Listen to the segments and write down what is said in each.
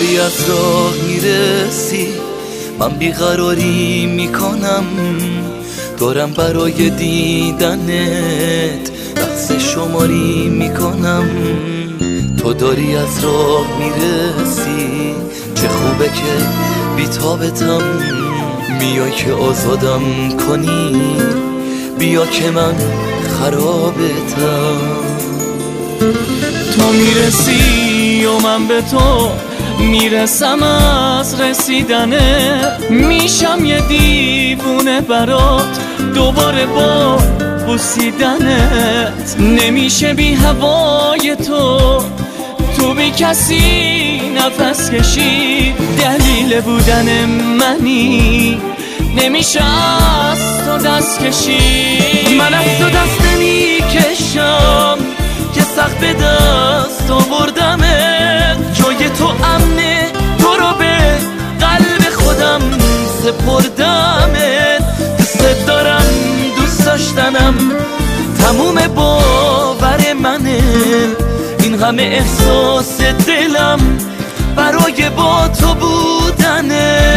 داری از راه میرسی، من بیقراری میکنم، دارم برای دیدنت لحظه شماری میکنم. تو داری از راه میرسی، چه خوبه که بی‌تابتم، میای که آزادم کنی، بیا که من خرابتم. تو میرسی و من به تو میرسم، از رسیدنه میشم یه دیوونه برات، دوباره با بوسیدنت نمیشه بی هوای تو بی کسی نفس کشید، دلیل بودن منی نمیشه از تو دست کشید. من از تو دست نمیکشم که سخت به دست آوردمت، جای تو امنه، تو رو به قلب خودم سپردمت. دوست دارم، دوست داشتنم تموم باور منه، این همه احساس دلم برای با تو بودنه.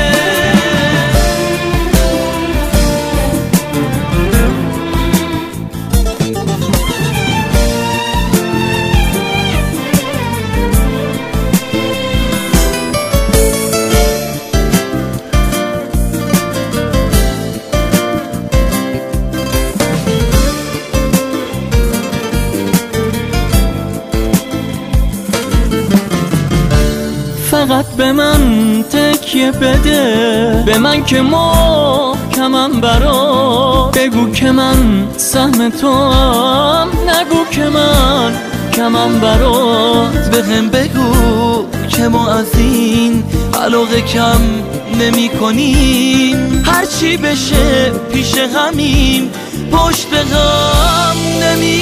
فقط به من تکیه بده، به من که محکمم برات، بگو که من سهم تو هم، نگو که من کمم برات. به هم بگو که ما از این علاقه کم نمی کنیم، هرچی بشه پیش همیم، پشت به غم نمی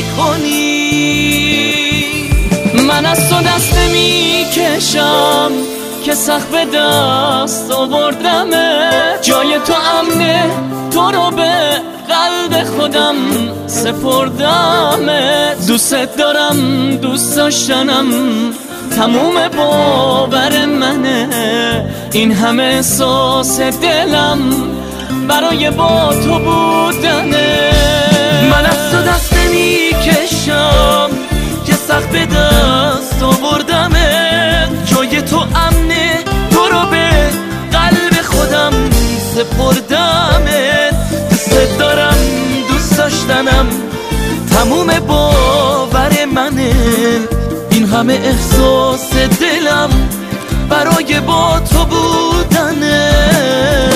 کنیم. من از تو دست نمی کشم که سخت به دست آوردمه، جای تو امنه، تو رو به قلب خودم سپردمت. دوست دارم، دوست داشتنم تموم باور منه، این همه احساس دلم برای با تو بودنه. من از تو دست نمی کشم که سخت به دست آوردمت، جای تو امنه، تو رو به قلب خودم سپردمت. دوست دارم، دوست داشتنم تموم باور منه، این همه احساس دلم برای با تو بودنه.